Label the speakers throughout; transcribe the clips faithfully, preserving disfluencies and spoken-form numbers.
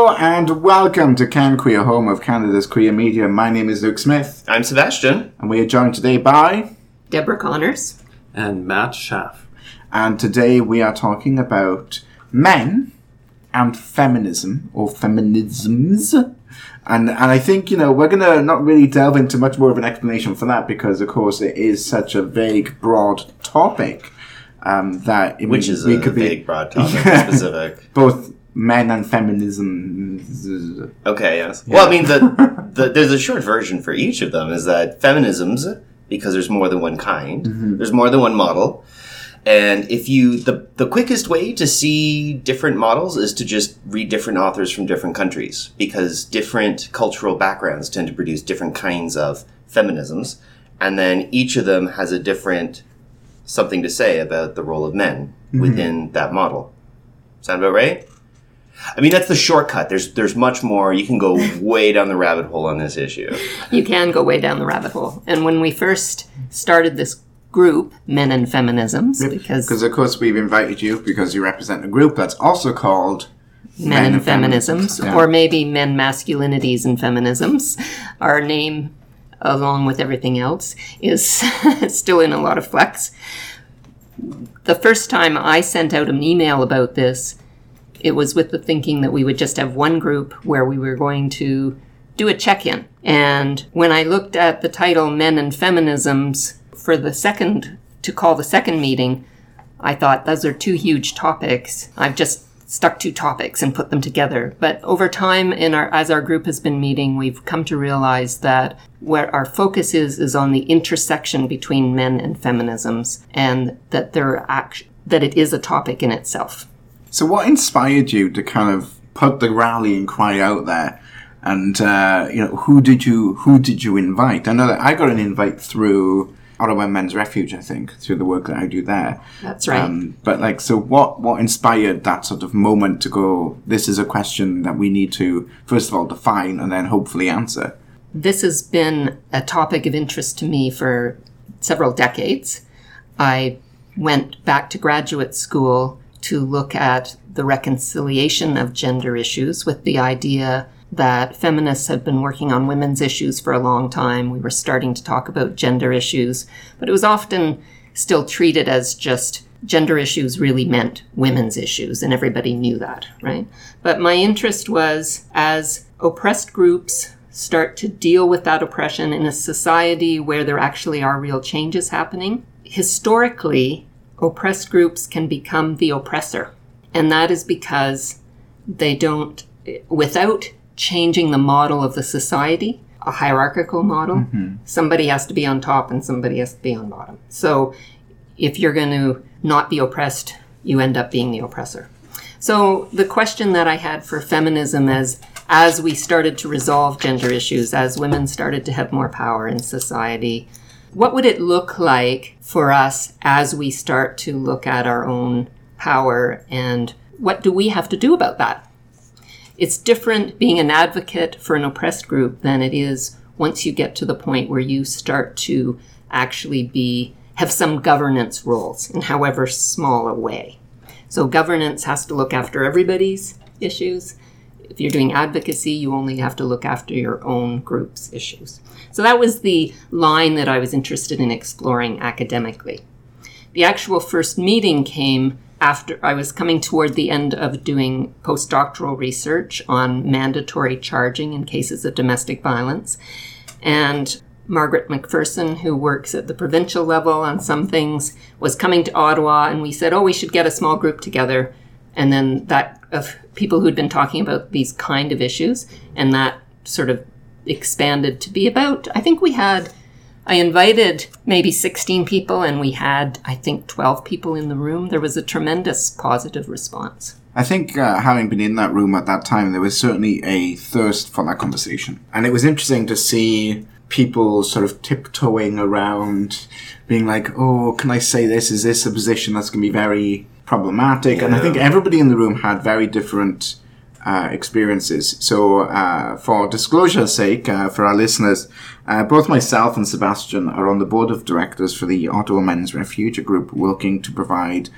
Speaker 1: Hello and welcome to Can Queer, home of Canada's queer media. My name is Luke Smith.
Speaker 2: I'm Sebastian.
Speaker 1: And we are joined today by...
Speaker 3: Deborah Connors.
Speaker 4: And Matt Schaff.
Speaker 1: And today we are talking about men and feminism, or feminisms. And and I think, you know, we're going to not really delve into much more of an explanation for that because, of course, it is such a vague, broad topic um, that...
Speaker 2: Which
Speaker 1: we,
Speaker 2: is
Speaker 1: we
Speaker 2: a
Speaker 1: could
Speaker 2: vague,
Speaker 1: be,
Speaker 2: broad topic, specific.
Speaker 1: Both men and feminism.
Speaker 2: Okay, yes.
Speaker 1: Yeah.
Speaker 2: Well, I mean, the, the there's a short version for each of them, is that feminisms, because there's more than one kind, mm-hmm. there's more than one model. And if you, the, the quickest way to see different models is to just read different authors from different countries, because different cultural backgrounds tend to produce different kinds of feminisms. And then each of them has a different something to say about the role of men mm-hmm. within that model. Sound about right? I mean, that's the shortcut. There's there's much more. You can go way down the rabbit hole on this issue.
Speaker 3: You can go way down the rabbit hole. And when we first started this group, Men and Feminisms,
Speaker 1: yep.
Speaker 3: because...
Speaker 1: Because, of course, we've invited you because you represent a group that's also called...
Speaker 3: Men, Men and, and Feminisms, yeah. Or maybe Men, Masculinities, and Feminisms. Our name, along with everything else, is still in a lot of flux. The first time I sent out an email about this, it was with the thinking that we would just have one group where we were going to do a check-in. And when I looked at the title Men and Feminisms for the second, to call the second meeting, I thought those are two huge topics. I've just stuck two topics and put them together. But over time, in our as our group has been meeting, we've come to realize that where our focus is is on the intersection between men and feminisms, and that they're act- that it is a topic in itself.
Speaker 1: So what inspired you to kind of put the rallying cry out there? And, uh, you know, who did you who did you invite? I know that I got an invite through Ottawa Men's Refuge, I think, through the work that I do there.
Speaker 3: That's right. Um,
Speaker 1: but, like, so what, what inspired that sort of moment to go, this is a question that we need to, first of all, define and then hopefully answer?
Speaker 3: This has been a topic of interest to me for several decades. I went back to graduate school to look at the reconciliation of gender issues with the idea that feminists had been working on women's issues for a long time. We were starting to talk about gender issues, but it was often still treated as just gender issues really meant women's issues, and everybody knew that, right? But my interest was as oppressed groups start to deal with that oppression in a society where there actually are real changes happening. Historically, oppressed groups can become the oppressor. And that is because they don't, without changing the model of the society, a hierarchical model, mm-hmm. somebody has to be on top and somebody has to be on bottom. So if you're going to not be oppressed, you end up being the oppressor. So the question that I had for feminism is, as we started to resolve gender issues, as women started to have more power in society, what would it look like for us as we start to look at our own power, and what do we have to do about that? It's different being an advocate for an oppressed group than it is once you get to the point where you start to actually be have some governance roles in however small a way. So governance has to look after everybody's issues. If you're doing advocacy, you only have to look after your own group's issues. So that was the line that I was interested in exploring academically. The actual first meeting came after I was coming toward the end of doing postdoctoral research on mandatory charging in cases of domestic violence. And Margaret McPherson, who works at the provincial level on some things, was coming to Ottawa, and we said, oh, we should get a small group together. And then that of people who'd been talking about these kind of issues, and that sort of expanded to be about, I think we had, I invited maybe sixteen people, and we had, I think, twelve people in the room. There was a tremendous positive response.
Speaker 1: I think uh, having been in that room at that time, there was certainly a thirst for that conversation. And it was interesting to see people sort of tiptoeing around, being like, oh, can I say this? Is this a position that's going to be very problematic? Yeah. And I think everybody in the room had very different uh, experiences. So uh, for disclosure's sake, uh, for our listeners, uh, both myself and Sebastian are on the board of directors for the Ottawa Men's Refuge, a group working to provide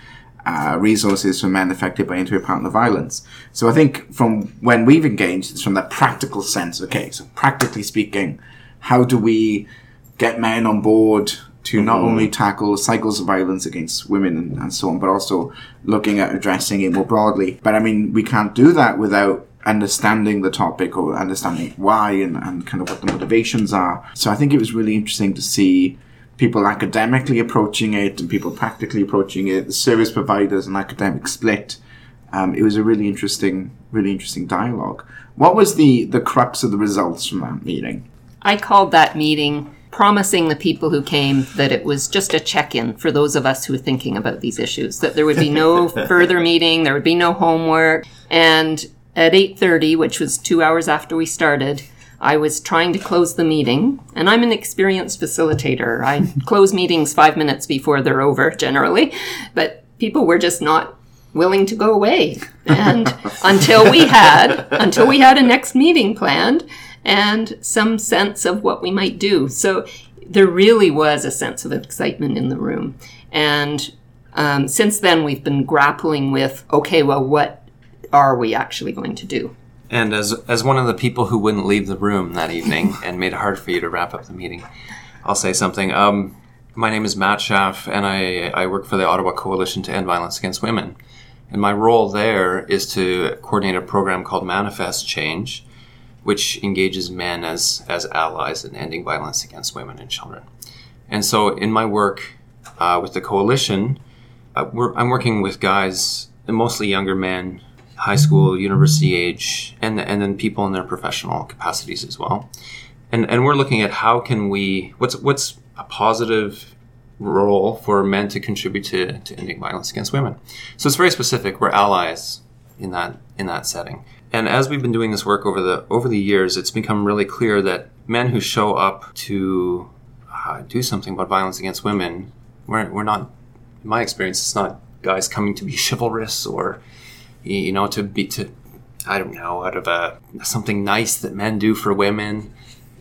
Speaker 1: uh, resources for men affected by intimate partner violence. So I think from when we've engaged, it's from that practical sense. Okay, so practically speaking, how do we get men on board to not only tackle cycles of violence against women and, and so on, but also looking at addressing it more broadly. But I mean, we can't do that without understanding the topic or understanding why and, and kind of what the motivations are. So I think it was really interesting to see people academically approaching it and people practically approaching it, the service providers and academic split. Um, it was a really interesting, really interesting dialogue. What was the, the crux of the results from that meeting?
Speaker 3: I called that meeting promising the people who came that it was just a check-in for those of us who were thinking about these issues, that there would be no further meeting, there would be no homework. And at eight thirty, which was two hours after we started, I was trying to close the meeting. And I'm an experienced facilitator. I close meetings five minutes before they're over, generally. But people were just not willing to go away. And until we had, until we had a next meeting planned, and some sense of what we might do. So there really was a sense of excitement in the room. And um, since then, we've been grappling with, okay, well, what are we actually going to do?
Speaker 4: And as as one of the people who wouldn't leave the room that evening and made it hard for you to wrap up the meeting, I'll say something. Um, my name is Matt Schaff, and I, I work for the Ottawa Coalition to End Violence Against Women. And my role there is to coordinate a program called Manifest Change, which engages men as, as allies in ending violence against women and children. And so in my work uh, with the coalition, uh, we're, I'm working with guys, mostly younger men, high school, university age, and and then people in their professional capacities as well. And and we're looking at how can we, what's what's a positive role for men to contribute to, to ending violence against women. So it's very specific. We're allies in that in that setting. And as we've been doing this work over the over the years, it's become really clear that men who show up to uh, do something about violence against women, we're, we're not, in my experience, it's not guys coming to be chivalrous or, you know, to be, to, I don't know, out of a, something nice that men do for women.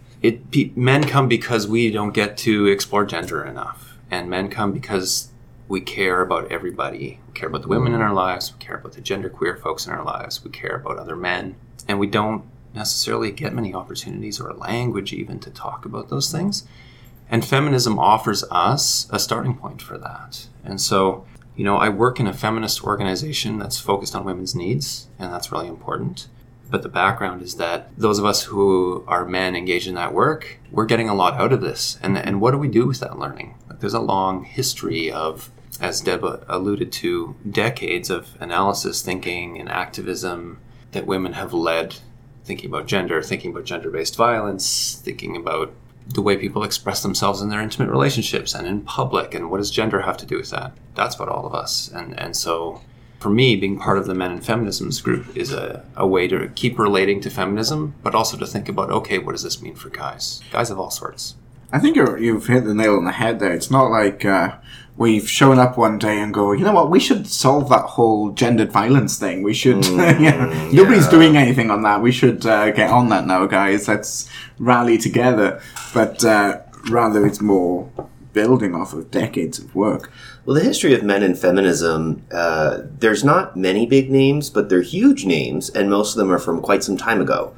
Speaker 4: It pe- men come because we don't get to explore gender enough. And men come because we care about everybody. We care about the women in our lives. We care about the genderqueer folks in our lives. We care about other men. And we don't necessarily get many opportunities or language even to talk about those things. And feminism offers us a starting point for that. And so, you know, I work in a feminist organization that's focused on women's needs, and that's really important. But the background is that those of us who are men engaged in that work, we're getting a lot out of this. And and what do we do with that learning? Like, there's a long history of, as Deb alluded to, decades of analysis, thinking, and activism that women have led, thinking about gender, thinking about gender-based violence, thinking about the way people express themselves in their intimate relationships and in public, and what does gender have to do with that? That's about all of us. And and so for me, being part of the Men in Feminisms group is a, a way to keep relating to feminism, but also to think about, okay, what does this mean for guys? Guys of all sorts.
Speaker 1: I think you're, you've hit the nail on the head there. It's not like uh, we've shown up one day and go, you know what, we should solve that whole gendered violence thing. We should, mm, yeah, nobody's yeah. doing anything on that. We should uh, get on that now, guys. Let's rally together. But uh, rather, it's more building off of decades of work.
Speaker 2: Well, the history of men in feminism, uh, there's not many big names, but they're huge names, and most of them are from quite some time ago.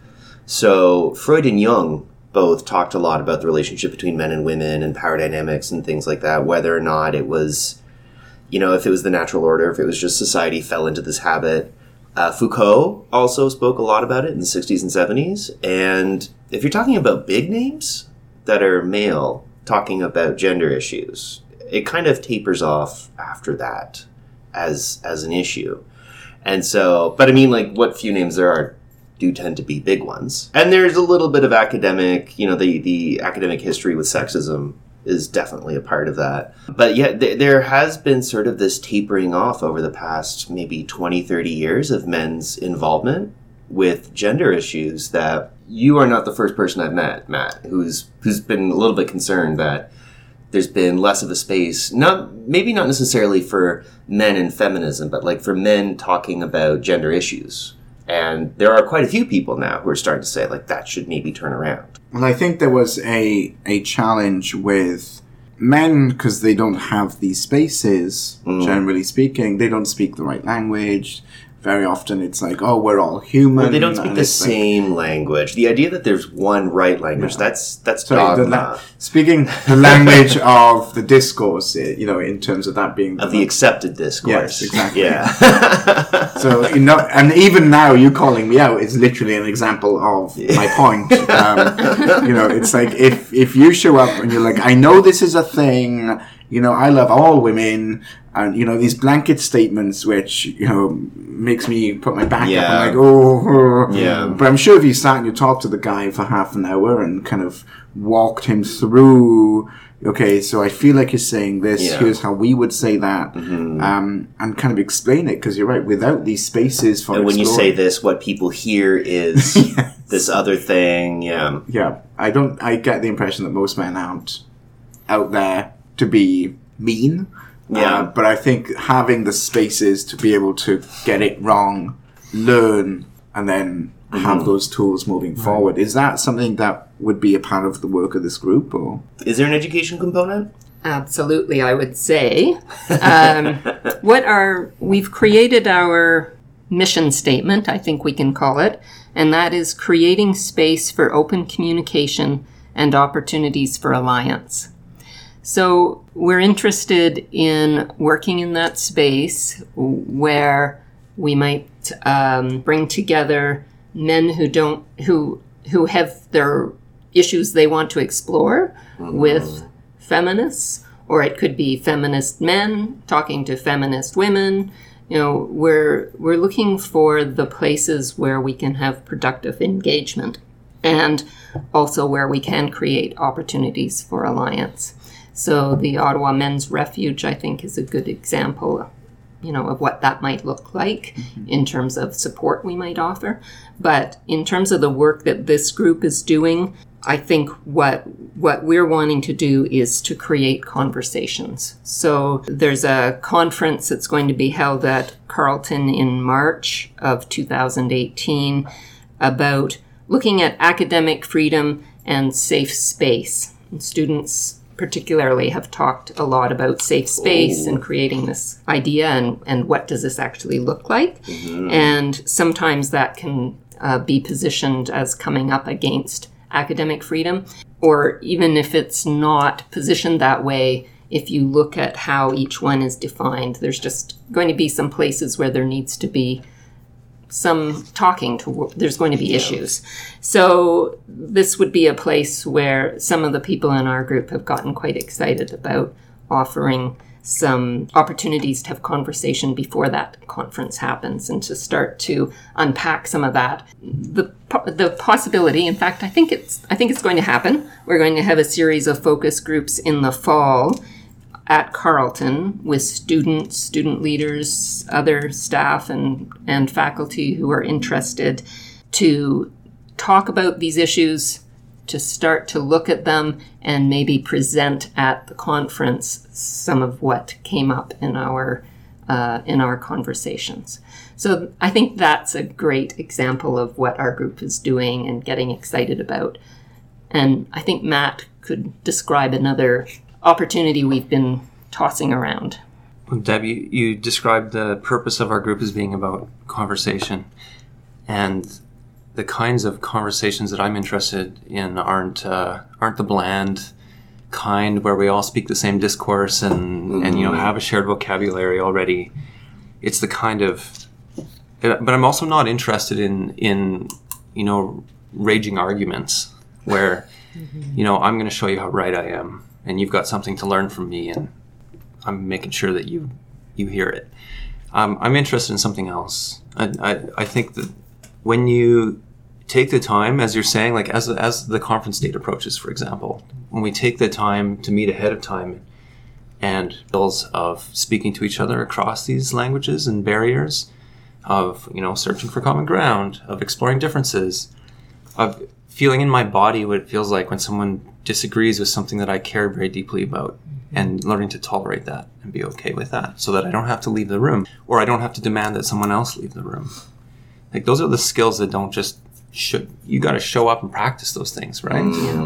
Speaker 2: So Freud and Jung both talked a lot about the relationship between men and women and power dynamics and things like that, whether or not it was, you know, if it was the natural order, if it was just society fell into this habit. Uh, Foucault also spoke a lot about it in the sixties and seventies. And if you're talking about big names that are male talking about gender issues, it kind of tapers off after that as as an issue. And so, but I mean, like, what few names there are do tend to be big ones. And there's a little bit of academic, you know, the, the academic history with sexism is definitely a part of that. But yet th- there has been sort of this tapering off over the past maybe twenty, thirty years of men's involvement with gender issues that you are not the first person I've met, Matt, who's who's been a little bit concerned that there's been less of a space, not maybe not necessarily for men in feminism, but like for men talking about gender issues. And there are quite a few people now who are starting to say, like, that should maybe turn around.
Speaker 1: Well, I think there was a a challenge with men, because they don't have these spaces,
Speaker 2: Mm.
Speaker 1: generally speaking, they don't speak the right language. Very often it's like, oh, we're all human.
Speaker 2: Well, they don't speak
Speaker 1: and
Speaker 2: the
Speaker 1: it's like-
Speaker 2: same language. The idea that there's one right language,
Speaker 1: Yeah.
Speaker 2: that's that's
Speaker 1: Sorry, the
Speaker 2: dogma.
Speaker 1: la- speaking the language of the discourse, eh, you know, in terms of that being
Speaker 2: of the accepted discourse.
Speaker 1: Yes, exactly.
Speaker 2: Yeah.
Speaker 1: So, you know, and even now you calling me out is literally an example of my point. Um, you know, it's like if if you show up and you're like, I know this is a thing, you know, I love all women, and, you know, these blanket statements which, you know, makes me put my back
Speaker 2: Yeah.
Speaker 1: up. I'm like, oh, oh.
Speaker 2: Yeah.
Speaker 1: But I'm sure if you sat and you talked to the guy for half an hour and kind of walked him through, okay, so I feel like you're saying this,
Speaker 2: Yeah.
Speaker 1: here's how we would say that,
Speaker 2: Mhm.
Speaker 1: um, and kind of explain it, because you're right, without these spaces for
Speaker 2: And when you say
Speaker 1: exploring-
Speaker 2: this, what people hear is
Speaker 1: Yes.
Speaker 2: this other thing. Yeah.
Speaker 1: Yeah, I don't, I get the impression that most men aren't out there to be mean.
Speaker 2: Yeah.
Speaker 1: Uh, but I think having the spaces to be able to get it wrong, learn, and then
Speaker 2: Mm-hmm.
Speaker 1: have those tools moving forward. Is that something that would be a part of the work of this group, or?
Speaker 2: Is there an education component?
Speaker 3: Absolutely, I would say. Um, what are we've created our mission statement, I think we can call it, and that is creating space for open communication and opportunities for alliance. So we're interested in working in that space where we might um, bring together men who don't who who have their issues they want to explore with feminists, or it could be feminist men talking to feminist women. You know, we're we're looking for the places where we can have productive engagement, and also where we can create opportunities for alliance. So the Ottawa Men's Refuge, I think, is a good example, you know, of what that might look like mm-hmm. in terms of support we might offer. But in terms of the work that this group is doing, I think what what we're wanting to do is to create conversations. So there's a conference that's going to be held at Carleton in March of two thousand eighteen about looking at academic freedom and safe space. And students particularly have talked a lot about safe space
Speaker 2: Ooh.
Speaker 3: and creating this idea and, and what does this actually look like.
Speaker 2: Mm-hmm.
Speaker 3: And sometimes that can uh, be positioned as coming up against academic freedom, or even if it's not positioned that way, if you look at how each one is defined, there's just going to be some places where there needs to be some talking to, there's going to be issues. So this would be a place where some of the people in our group have gotten quite excited about offering some opportunities to have conversation before that conference happens and to start to unpack some of that. The the possibility, in fact, I think it's I think it's going to happen. We're going to have a series of focus groups in the fall at Carleton with students, student leaders, other staff and, and faculty who are interested to talk about these issues, to start to look at them and maybe present at the conference some of what came up in our uh, in our conversations. So I think that's a great example of what our group is doing and getting excited about. And I think Matt could describe another opportunity we've been tossing around.
Speaker 4: Deb, you, you described the purpose of our group as being about conversation. And the kinds of conversations that I'm interested in aren't uh, aren't the bland kind where we all speak the same discourse and, mm-hmm. and you know have a shared vocabulary already. It's the kind of, but I'm also not interested in in you know raging arguments where mm-hmm. you know I'm going to show you how right I am and you've got something to learn from me and I'm making sure that you you hear it. Um, I'm interested in something else. I, I I think that when you take the time, as you're saying, like as as the conference date approaches, for example, when we take the time to meet ahead of time and bills of speaking to each other across these languages and barriers, of you know searching for common ground, of exploring differences, of feeling in my body what it feels like when someone disagrees with something that I care very deeply about, and learning to tolerate that and be okay with that so that I don't have to leave the room or I don't have to demand that someone else leave the room. Like those are the skills that don't just should, you got to show up and practice those things, right?
Speaker 2: Mm.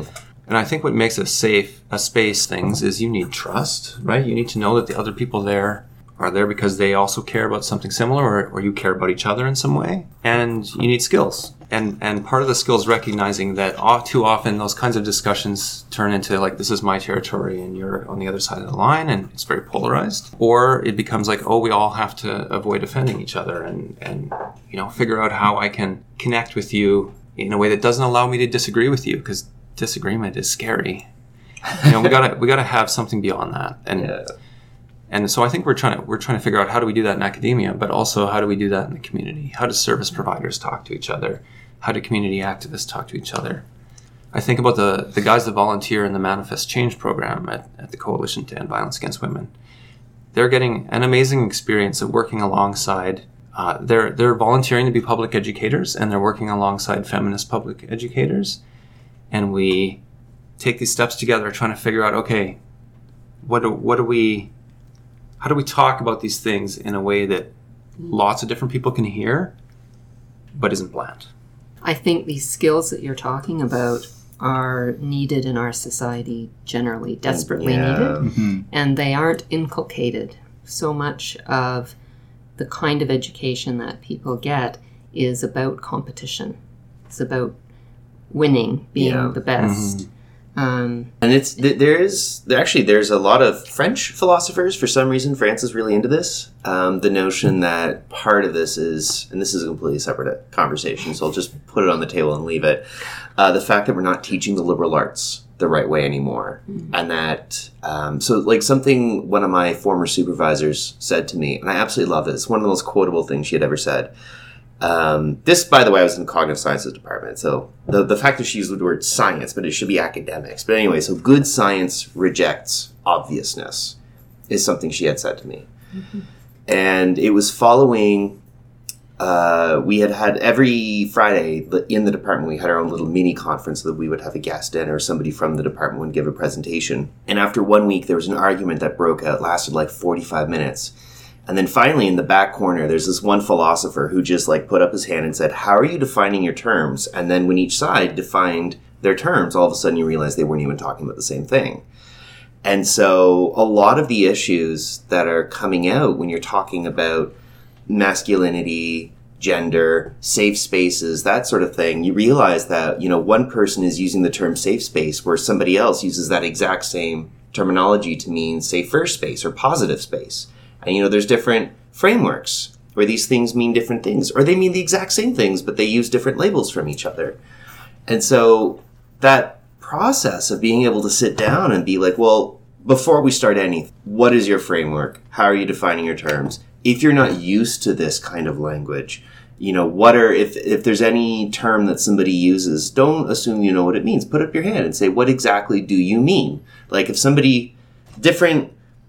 Speaker 4: And I think what makes a safe, a space things is you need trust, right? You need to know that the other people there are there because they also care about something similar, or, or you care about each other in some way. And you need skills. And and part of the skill is recognizing that too often those kinds of discussions turn into like, this is my territory and you're on the other side of the line, and it's very polarized. Or it becomes like, oh, we all have to avoid offending each other and, and you know, figure out how I can connect with you in a way that doesn't allow me to disagree with you, because disagreement is scary. You know, we gotta we gotta have something beyond that. And
Speaker 2: Yeah.
Speaker 4: And so I think we're trying to we're trying to figure out how do we do that in academia, but also how do we do that in the community? How do service providers talk to each other? How do community activists talk to each other? I think about the, the guys that volunteer in the Manifest Change program at, at the Coalition to End Violence Against Women. They're getting an amazing experience of working alongside. Uh, they're they're volunteering to be public educators, and they're working alongside feminist public educators. And we take these steps together, trying to figure out, okay, what do, what do we, how do we talk about these things in a way that lots of different people can hear, but isn't bland?
Speaker 3: I think these skills that you're talking about are needed in our society generally, desperately
Speaker 2: Yeah.
Speaker 3: needed.
Speaker 1: Mm-hmm.
Speaker 3: And they aren't inculcated. So much of the kind of education that people get is about competition. It's about winning, being
Speaker 2: Yeah.
Speaker 3: the best. Um,
Speaker 2: And it's th- there is there actually there's a lot of French philosophers. For some reason, France is really into this. Um, the notion that part of this is, and this is a completely separate conversation, so I'll just put it on the table and leave it. Uh, the fact that we're not teaching the liberal arts the right way anymore, mm-hmm. and that um, so like something one of my former supervisors said to me, and I absolutely love it. It's one of the most quotable things she had ever said. Um, this, by the way, I was in the cognitive sciences department, so the the fact that she used the word science, but it should be academics. But anyway, so good science rejects obviousness is something she had said to me. Mm-hmm. And it was following, uh, we had had every Friday in the department, we had our own little mini conference so that we would have a guest in or somebody from the department would give a presentation. And after one week, there was an argument that broke out, lasted like forty-five minutes. And then finally, in the back corner, there's this one philosopher who just like put up his hand and said, how are you defining your terms? And then when each side defined their terms, all of a sudden you realize they weren't even talking about the same thing. And so a lot of the issues that are coming out when you're talking about masculinity, gender, safe spaces, that sort of thing, you realize that, you know, one person is using the term safe space where somebody else uses that exact same terminology to mean safer space or positive space. And, you know, there's different frameworks where these things mean different things, or they mean the exact same things, but they use different labels from each other. And so that process of being able to sit down and be like, well, before we start anything, what is your framework? How are you defining your terms? If you're not used to this kind of language, you know, what are, if, if there's any term that somebody uses, don't assume you know what it means. Put up your hand and say, what exactly do you mean? Like if somebody, different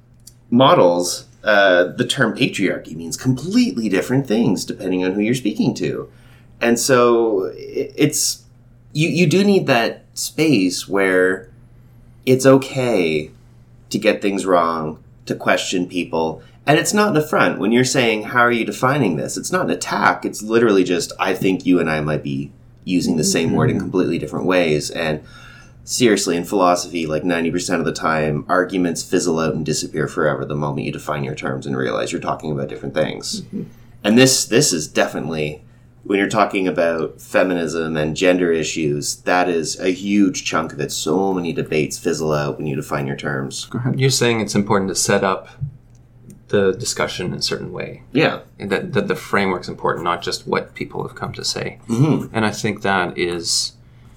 Speaker 2: models, Uh, the term patriarchy means completely different things depending on who you're speaking to. And so it's, you, you do need that space where it's okay to get things wrong, to question people. And it's not an affront. When you're saying, how are you defining this? It's not an attack. It's literally just, I think you and I might be using the same word in completely different ways. And seriously, in philosophy, like ninety percent of the time, arguments fizzle out and disappear forever the moment you define your terms and realize you're talking about different things. Mm-hmm. And this this is definitely, when you're talking about feminism and gender issues, that is a huge chunk of it. So many debates fizzle out when you define your terms.
Speaker 1: Go ahead.
Speaker 4: You're saying it's important to set up the discussion in a certain way.
Speaker 2: Yeah.
Speaker 4: And that, that the framework's important, not just what people have come to say.
Speaker 2: Mm-hmm.
Speaker 4: And I think that is,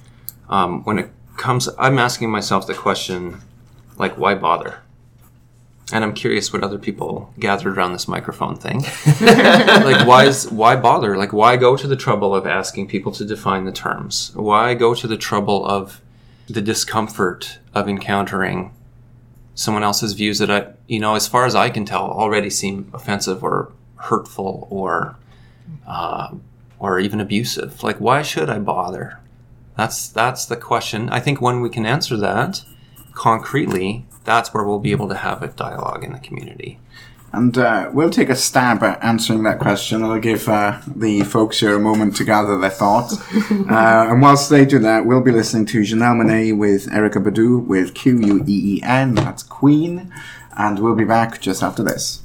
Speaker 4: um, when it comes, I'm asking myself the question, like, why bother? And I'm curious what other people gathered around this microphone thing. Like, why is why bother? Like, why go to the trouble of asking people to define the terms? Why go to the trouble of the discomfort of encountering someone else's views that, I, you know, as far as I can tell, already seem offensive or hurtful or uh, or even abusive? Like, why should I bother? That's that's the question. I think when we can answer that concretely, that's where we'll be able to have a dialogue in the community.
Speaker 1: And uh, we'll take a stab at answering that question. I'll give uh, the folks here a moment to gather their thoughts. uh, and whilst they do that, we'll be listening to Janelle Monáe with Erykah Badu with Q U E E N, that's Queen. And we'll be back just after this.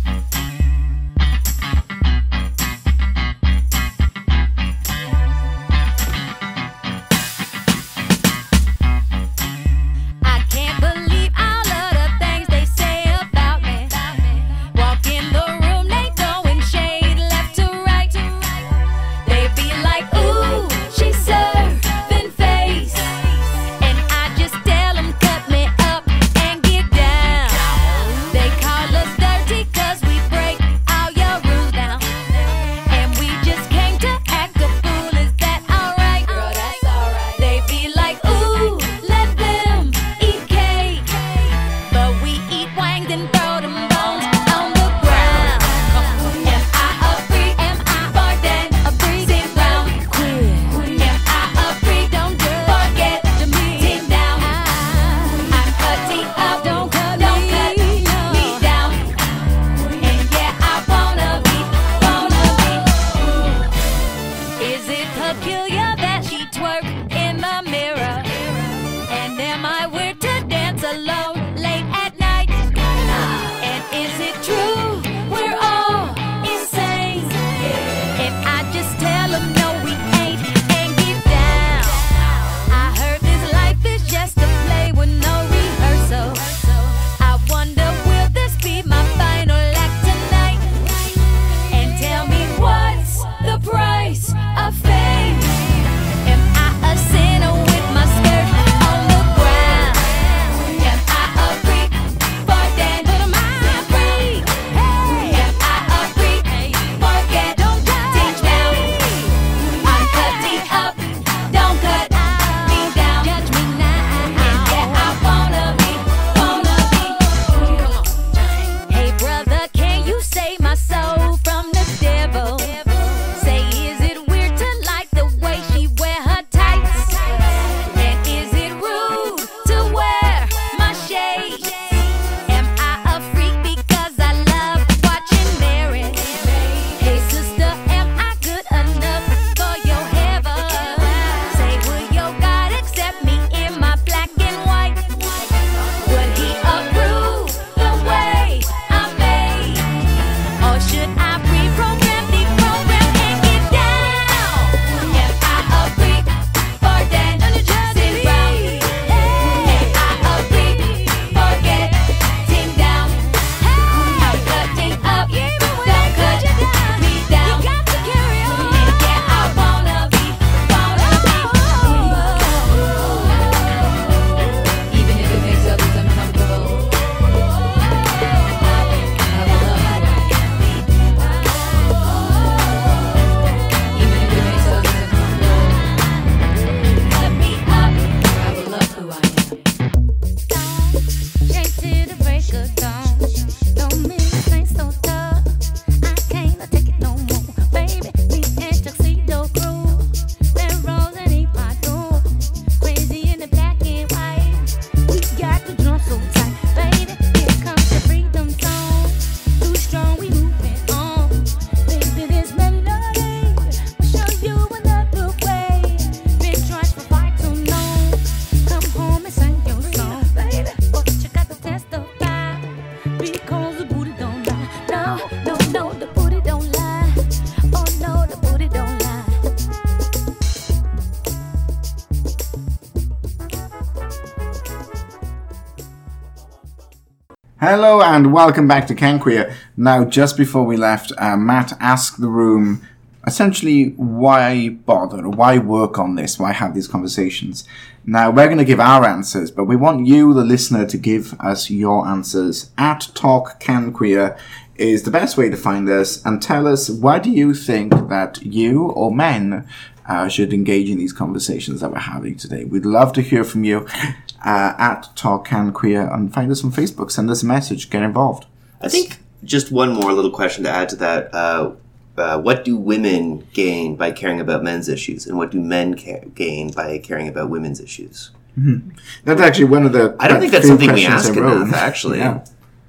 Speaker 1: Hello and welcome back to CanQueer. Now, just before we left, uh, Matt asked the room essentially why bother, or why work on this, why have these conversations. Now, we're going to give our answers, but we want you, the listener, to give us your answers. At Talk CanQueer is the best way to find us, and tell us, why do you think that you or men uh, should engage in these conversations that we're having today? We'd love to hear from you. Uh, at Talk CanQueer, and find us on Facebook. Send us a message. Get involved.
Speaker 2: I think just one more little question to add to that. Uh, uh, what do women gain by caring about men's issues, and what do men ca- gain by caring about women's issues?
Speaker 1: Mm-hmm. That's actually one of the.
Speaker 2: I don't think that's something we ask enough, actually.
Speaker 1: Yeah.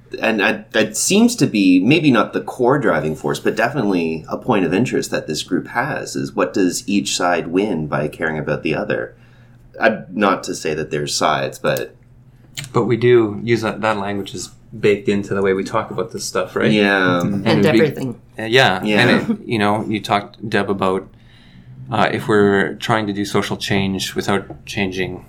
Speaker 2: and I, that seems to be maybe not the core driving force, but definitely a point of interest that this group has, is what does each side win by caring about the other? I, not to say that there's sides, but...
Speaker 4: But we do use that, that language is baked into the way we talk about this stuff, right?
Speaker 2: Yeah.
Speaker 3: And,
Speaker 4: it'd be-
Speaker 3: everything.
Speaker 4: uh, yeah.
Speaker 2: Yeah.
Speaker 4: And, it, you know, you talked, Deb, about uh, if we're trying to do social change without changing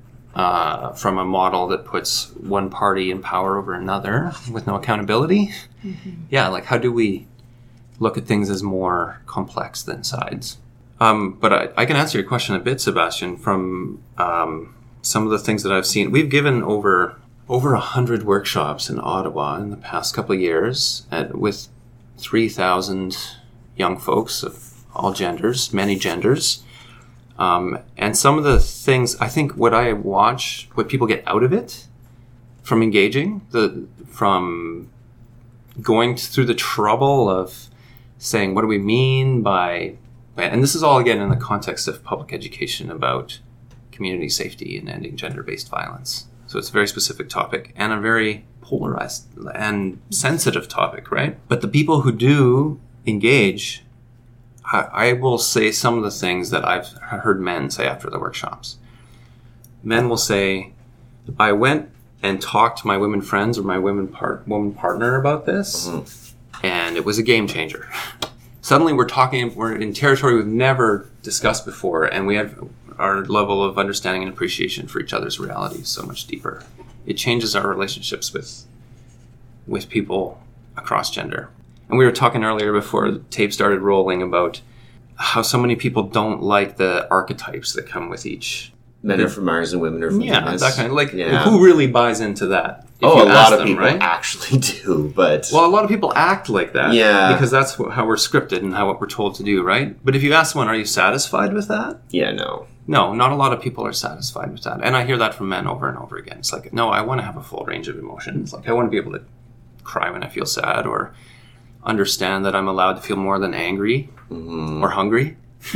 Speaker 4: uh, from a model that puts one party in power over another with no accountability. Mm-hmm. Yeah, like how do we look at things as more complex than sides? Um, but I, I can answer your question a bit, Sebastian, from um, some of the things that I've seen. We've given over over a hundred workshops in Ottawa in the past couple of years at, with three thousand young folks of all genders, many genders. Um, and some of the things, I think what I watch, what people get out of it from engaging, the from going through the trouble of saying, what do we mean by, and this is all again in the context of public education about community safety and ending gender-based violence. So it's a very specific topic and a very polarized and sensitive topic, right? But the people who do engage, I, I will say some of the things that I've heard men say after the workshops. Men will say, I went and talked to my women friends or my women part, woman partner about this, mm-hmm. and it was a game changer. Suddenly we're talking, we're in territory we've never discussed before, and we have our level of understanding and appreciation for each other's reality so much deeper. It changes our relationships with with people across gender. And we were talking earlier before the tape started rolling about how so many people don't like the archetypes that come with each.
Speaker 2: Men are from Mars and women are from
Speaker 4: yeah,
Speaker 2: Venus.
Speaker 4: that kind of, like,
Speaker 2: yeah.
Speaker 4: who really buys into that? If
Speaker 2: Oh,
Speaker 4: you
Speaker 2: a
Speaker 4: ask
Speaker 2: lot of
Speaker 4: them,
Speaker 2: people
Speaker 4: right?
Speaker 2: actually do, but...
Speaker 4: Well, a lot of people act like that.
Speaker 2: Yeah.
Speaker 4: Because that's wh- how we're scripted and how what we're told to do, right? But if you ask someone, are you satisfied with that?
Speaker 2: Yeah, no.
Speaker 4: No, not a lot of people are satisfied with that. And I hear that from men over and over again. It's like, no, I want to have a full range of emotions. Like, I want to be able to cry when I feel sad, or understand that I'm allowed to feel more than angry mm-hmm. or hungry.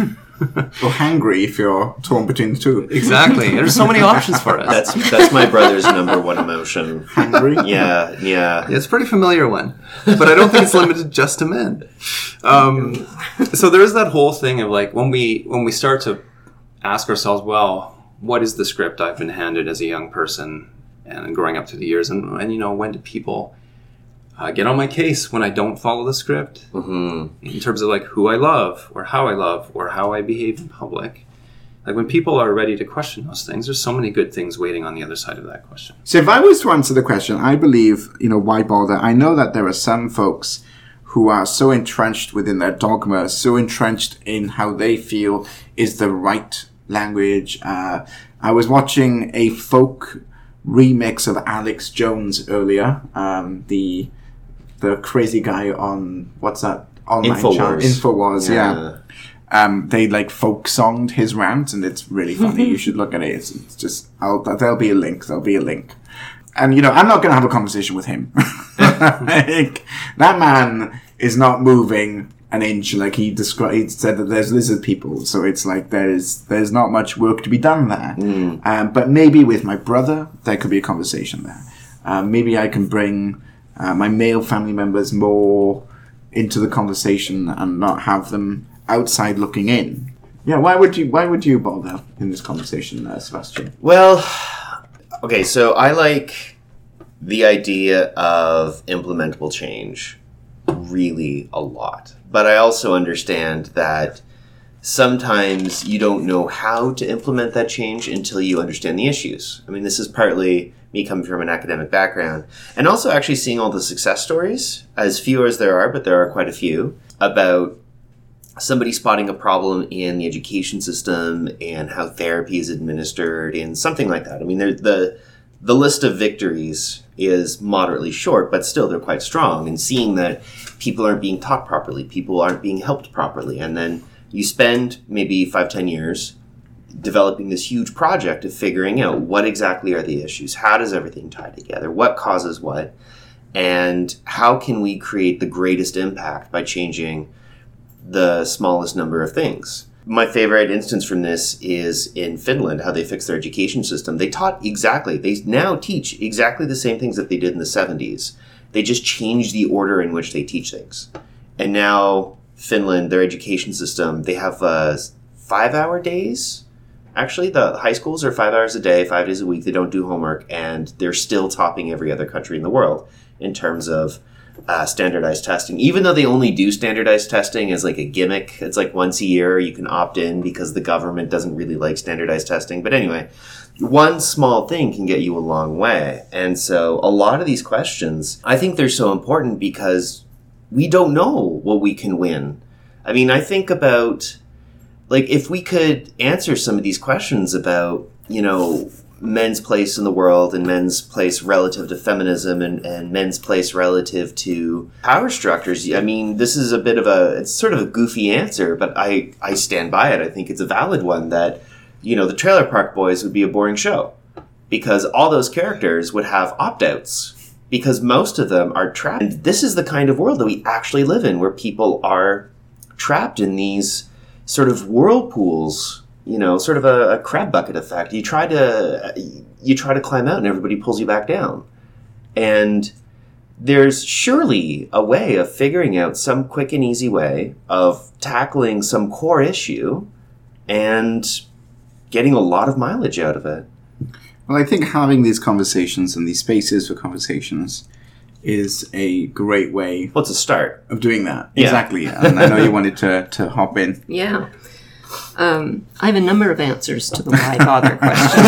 Speaker 1: Or hangry if you're torn between the two.
Speaker 4: Exactly. There's so many options for us.
Speaker 2: That's that's my brother's number one emotion.
Speaker 1: Hangry?
Speaker 2: Yeah, yeah.
Speaker 4: It's a pretty familiar one, but I don't think it's limited just to men. Um, so there is that whole thing of like when we when we start to ask ourselves, well, what is the script I've been handed as a young person and growing up through the years, and, and you know, when do people uh, get on my case when I don't follow the script mm-hmm. in terms of like who I love or how I love or how I behave in public. Like when people are ready to question those things, there's so many good things waiting on the other side of that question.
Speaker 1: So if I was to answer the question, I believe, you know, why bother? I know that there are some folks who are so entrenched within their dogma, so entrenched in how they feel is the right language. Uh, I was watching a folk remix of Alex Jones earlier, um, the the crazy guy on, what's that? Online
Speaker 2: Infowars.
Speaker 1: channel? Infowars, yeah. yeah. Um, they like folk songed his rant, and it's really funny. You should look at it. It's, it's just, I'll, there'll be a link. There'll be a link. And, you know, I'm not going to have a conversation with him. Like, that man is not moving an inch. Like, he described, he said that there's lizard people. So it's like, there's, there's not much work to be done there. Mm. Um, but maybe with my brother, there could be a conversation there. Um, maybe I can bring uh, my male family members more into the conversation and not have them outside looking in. Yeah, why would you why would you bother in this conversation, uh, Sebastian?
Speaker 2: Well, okay, so I like the idea of implementable change really a lot. But I also understand that sometimes you don't know how to implement that change until you understand the issues. I mean, this is partly me coming from an academic background, and also actually seeing all the success stories, as few as there are, but there are quite a few, about somebody spotting a problem in the education system and how therapy is administered and something like that. I mean, the the list of victories is moderately short, but still they're quite strong. And seeing that people aren't being taught properly, people aren't being helped properly, and then you spend maybe five, ten years developing this huge project of figuring out what exactly are the issues, how does everything tie together, what causes what, and how can we create the greatest impact by changing the smallest number of things. My favorite instance from this is in Finland, how they fixed their education system. They taught exactly, they now teach exactly the same things that they did in the seventies. They just changed the order in which they teach things. And now Finland, their education system, they have uh, five-hour days. Actually, the high schools are five hours a day, five days a week. They don't do homework, and they're still topping every other country in the world in terms of uh, standardized testing. Even though they only do standardized testing as like a gimmick, it's like once a year you can opt in because the government doesn't really like standardized testing. But anyway, one small thing can get you a long way. And so a lot of these questions, I think they're so important because we don't know what we can win. I mean, I think about, like, if we could answer some of these questions about, you know, men's place in the world and men's place relative to feminism and, and men's place relative to power structures. I mean, this is a bit of a, it's sort of a goofy answer, but I, I stand by it. I think it's a valid one that, you know, the Trailer Park Boys would be a boring show because all those characters would have opt-outs because most of them are trapped. And this is the kind of world that we actually live in where people are trapped in these sort of whirlpools, you know, sort of a, a crab bucket effect. You try to you try to climb out and everybody pulls you back down. And there's surely a way of figuring out some quick and easy way of tackling some core issue and getting a lot of mileage out of it.
Speaker 1: Well, I think having these conversations and these spaces for conversations is a great way
Speaker 2: Well, it's a start.
Speaker 1: of doing that.
Speaker 2: Yeah.
Speaker 1: Exactly. And I know you wanted to, to hop in.
Speaker 3: Yeah. Um, I have a number of answers to the why bother question.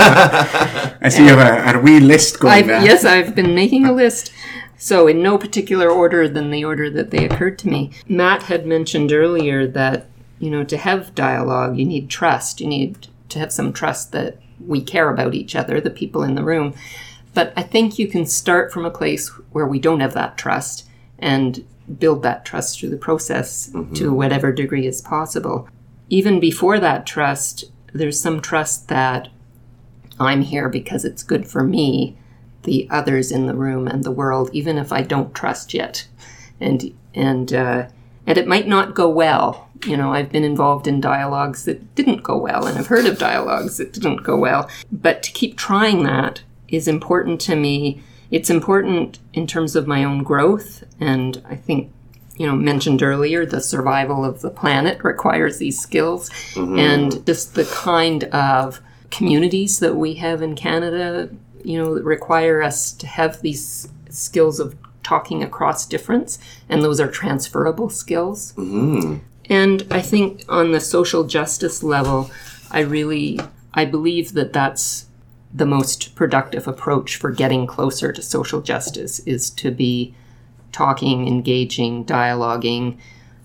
Speaker 1: I see you have a, a wee list going
Speaker 3: I've,
Speaker 1: there.
Speaker 3: yes, I've been making a list. So in no particular order than the order that they occurred to me. Matt had mentioned earlier that, you know, to have dialogue, you need trust. You need to have some trust that we care about each other, the people in the room. But I think you can start from a place where we don't have that trust and build that trust through the process mm-hmm. to whatever degree is possible. Even before that trust, there's some trust that I'm here because it's good for me, the others in the room and the world, even if I don't trust yet. And and uh, and it might not go well. You know, I've been involved in dialogues that didn't go well, and I've heard of dialogues that didn't go well. But to keep trying that is important to me. It's important in terms of my own growth, and I think, you know, mentioned earlier, the survival of the planet requires these skills. Mm-hmm. And just the kind of communities that we have in Canada, you know, that require us to have these skills of talking across difference, and those are transferable skills. Mm-hmm. And I think on the social justice level, I really, I believe that that's the most productive approach for getting closer to social justice, is to be talking, engaging, dialoguing,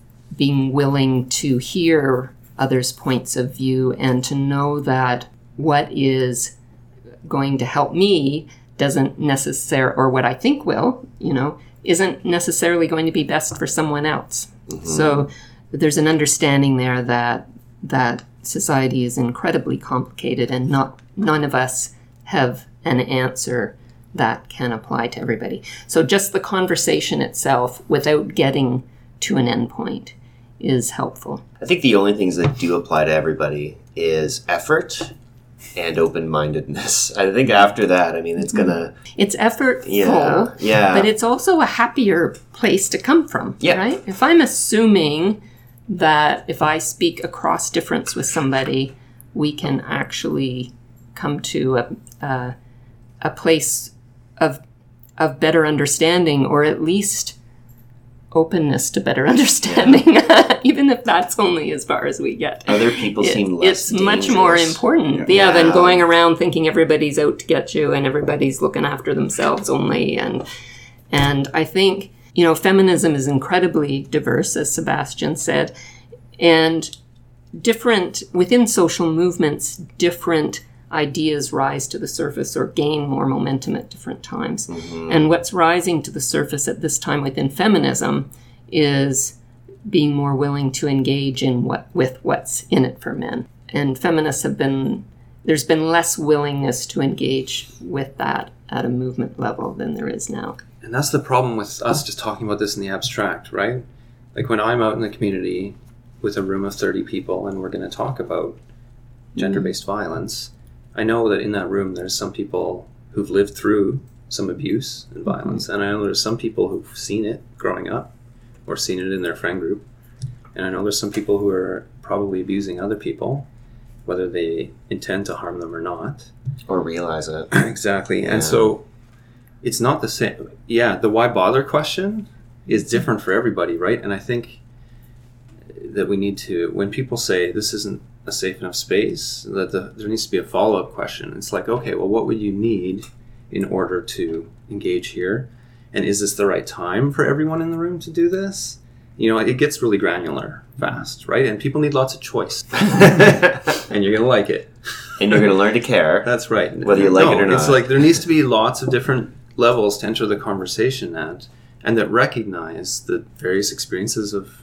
Speaker 3: being willing to hear others' points of view and to know that what is going to help me doesn't necessarily, or what I think will, you know, isn't necessarily going to be best for someone else. Mm-hmm. So there's an understanding there that that society is incredibly complicated and not none of us have an answer that can apply to everybody. So just the conversation itself, without getting to an endpoint, is helpful.
Speaker 2: I think the only things that do apply to everybody is effort and open-mindedness. I think after that, I mean, it's mm-hmm. gonna...
Speaker 3: It's effortful,
Speaker 2: yeah, yeah.
Speaker 3: but it's also a happier place to come from,
Speaker 2: yeah.
Speaker 3: right? If I'm assuming that if I speak across difference with somebody, we can actually come to a a, a place of of better understanding, or at least openness to better understanding, yeah. even if that's only as far as we get.
Speaker 2: Other people
Speaker 3: it,
Speaker 2: seem less
Speaker 3: It's much more important, yeah. yeah, than going around thinking everybody's out to get you and everybody's looking after themselves only. And and I think, you know, feminism is incredibly diverse, as Sebastian said, and different, within social movements, different ideas rise to the surface or gain more momentum at different times. Mm-hmm. And what's rising to the surface at this time within feminism is being more willing to engage in what with what's in it for men. And feminists have been, there's been less willingness to engage with that at a movement level than there is now.
Speaker 4: And that's the problem with us just talking about this in the abstract, right? Like when I'm out in the community with a room of thirty people and we're going to talk about gender-based mm-hmm. violence, I know that in that room there's some people who've lived through some abuse and violence, and I know there's some people who've seen it growing up or seen it in their friend group, and I know there's some people who are probably abusing other people, whether they intend to harm them or not.
Speaker 2: Or realize it.
Speaker 4: Exactly. Yeah. And so it's not the same. Yeah, the why bother question is different for everybody, right? And I think that we need to, when people say this isn't a safe enough space, that the, there needs to be a follow-up question. It's like, okay, well, what would you need in order to engage here? And is this the right time for everyone in the room to do this? You know, it gets really granular fast, right? And people need lots of choice. And you're going to like it.
Speaker 2: And you're going to learn to care.
Speaker 4: That's right.
Speaker 2: Whether you like
Speaker 4: no,
Speaker 2: it or not.
Speaker 4: It's like there needs to be lots of different levels to enter the conversation at, and that recognize the various experiences of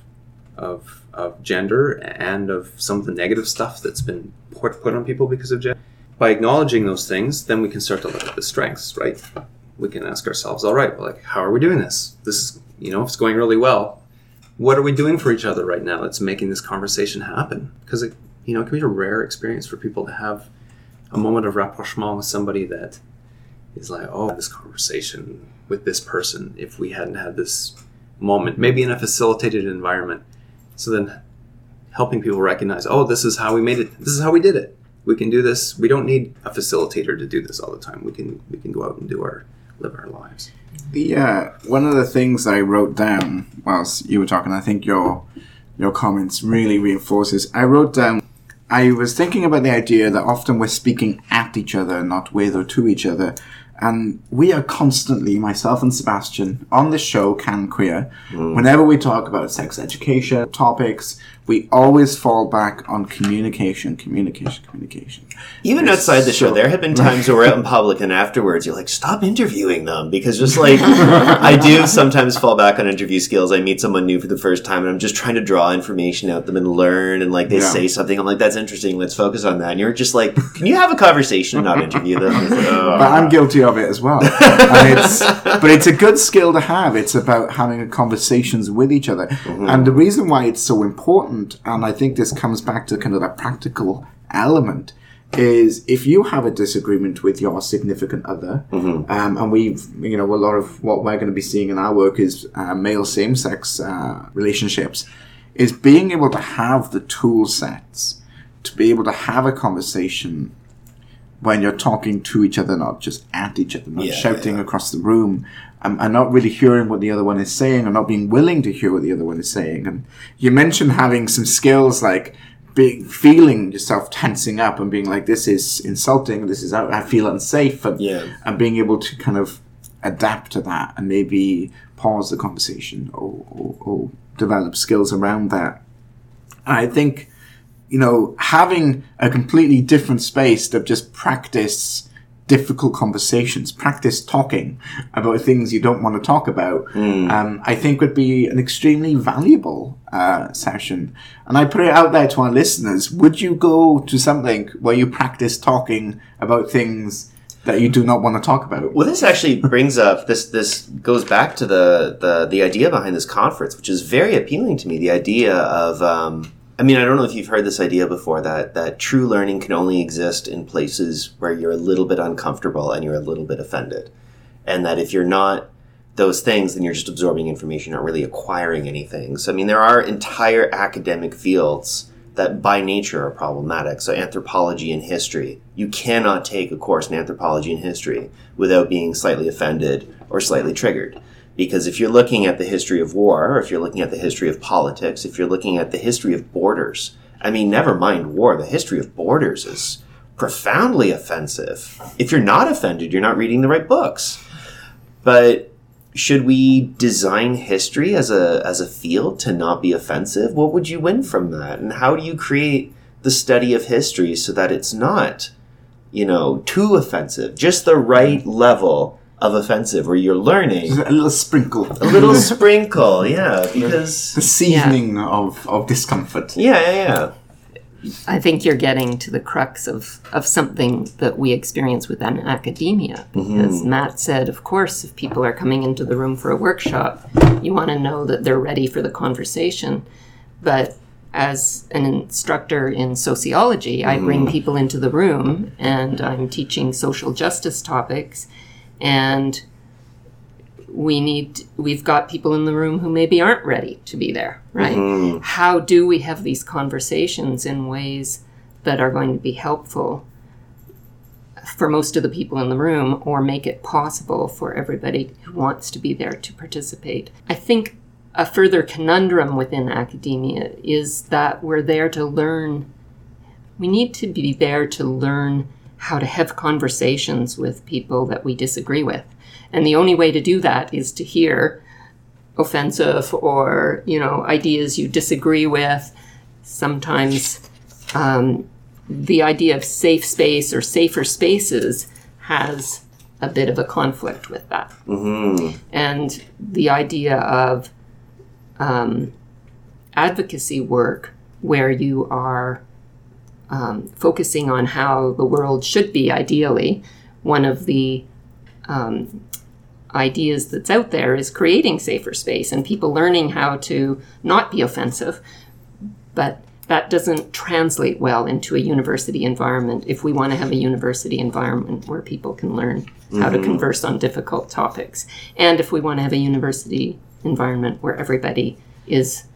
Speaker 4: of of gender and of some of the negative stuff that's been put, put on people because of gender. By acknowledging those things, then we can start to look at the strengths, right? We can ask ourselves, all right, well, like, how are we doing this? This is, you know, if it's going really well, what are we doing for each other right now that's making this conversation happen? Because, it, you know, it can be a rare experience for people to have a moment of rapprochement with somebody that is like, oh, this conversation with this person, if we hadn't had this moment, maybe in a facilitated environment. So then helping people recognize, oh, this is how we made it. This is how we did it. We can do this. We don't need a facilitator to do this all the time. We can we can go out and do our live our lives.
Speaker 1: The uh, one of the things I wrote down whilst you were talking, I think your your comments really reinforces. I wrote down, I was thinking about the idea that often we're speaking at each other, not with or to each other. And we are constantly, myself and Sebastian, on this show, Can Queer, mm. whenever we talk about sex education topics, we always fall back on communication, communication, communication.
Speaker 2: Even it's outside the so, show, there have been times where we're out in public and afterwards you're like, stop interviewing them. Because just like, I do sometimes fall back on interview skills. I meet someone new for the first time and I'm just trying to draw information out them and learn. And like they yeah. say something, I'm like, that's interesting, let's focus on that. And you're just like, can you have a conversation and not interview them? Like, oh.
Speaker 1: But I'm guilty of it as well. And it's, but it's a good skill to have. It's about having conversations with each other. Mm-hmm. And the reason why it's so important, and I think this comes back to kind of that practical element, is if you have a disagreement with your significant other, mm-hmm. um, and we've, you know, a lot of what we're going to be seeing in our work is uh, male same-sex uh, relationships, is being able to have the tool sets to be able to have a conversation when you're talking to each other, not just at each other, not yeah, shouting yeah. across the room, um, and not really hearing what the other one is saying, or not being willing to hear what the other one is saying. And you mentioned having some skills like being, feeling yourself tensing up and being like, this is insulting, this is, I feel unsafe, and,
Speaker 2: yeah.
Speaker 1: and being able to kind of adapt to that and maybe pause the conversation or, or, or develop skills around that. And I think, you know, having a completely different space to just practice difficult conversations, practice talking about things you don't want to talk about, mm. um, I think would be an extremely valuable uh, session. And I put it out there to our listeners. Would you go to something where you practice talking about things that you do not want to talk about?
Speaker 2: Well, this actually brings up, this this goes back to the, the, the idea behind this conference, which is very appealing to me. The idea of, um, I mean, I don't know if you've heard this idea before, that, that true learning can only exist in places where you're a little bit uncomfortable and you're a little bit offended. And that if you're not those things, then you're just absorbing information, not really acquiring anything. So, I mean, there are entire academic fields that by nature are problematic. So anthropology and history. You cannot take a course in anthropology and history without being slightly offended or slightly triggered. Because if you're looking at the history of war, or if you're looking at the history of politics, if you're looking at the history of borders, I mean, never mind war, the history of borders is profoundly offensive. If you're not offended, you're not reading the right books. But should we design history as a as a field to not be offensive? What would you win from that? And how do you create the study of history so that it's not, you know, too offensive, just the right level of offensive where you're learning?
Speaker 1: Just a little sprinkle.
Speaker 2: A little sprinkle, yeah, because
Speaker 1: the seasoning yeah. of, of discomfort.
Speaker 2: Yeah, yeah, yeah.
Speaker 3: I think you're getting to the crux of, of something that we experience within academia.
Speaker 2: Mm-hmm.
Speaker 3: As Matt said, of course, if people are coming into the room for a workshop, you want to know that they're ready for the conversation. But as an instructor in sociology, mm-hmm. I bring people into the room and I'm teaching social justice topics. and we need, we've got people in the room who maybe aren't ready to be there, right? Mm-hmm. How do we have these conversations in ways that are going to be helpful for most of the people in the room, or make it possible for everybody who wants to be there to participate? I think a further conundrum within academia is that we're there to learn. We need to be there to learn how to have conversations with people that we disagree with. And the only way to do that is to hear offensive or, you know, ideas you disagree with. Sometimes um, the idea of safe space or safer spaces has a bit of a conflict with that. Mm-hmm. And the idea of um, advocacy work where you are um, focusing on how the world should be ideally, one of the um, ideas that's out there is creating safer space and people learning how to not be offensive, but that doesn't translate well into a university environment if we want to have a university environment where people can learn mm-hmm. how to converse on difficult topics. And if we want to have a university environment where everybody is,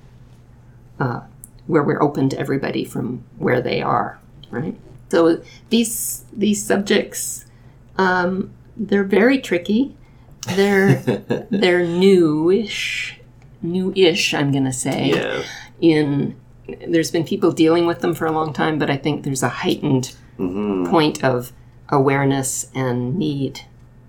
Speaker 3: uh, where we're open to everybody from where they are, right? So these these subjects, um, they're very tricky. They're they're newish, newish, I'm going to say,
Speaker 2: yeah.
Speaker 3: in... There's been people dealing with them for a long time, but I think there's a heightened mm-hmm. point of awareness and need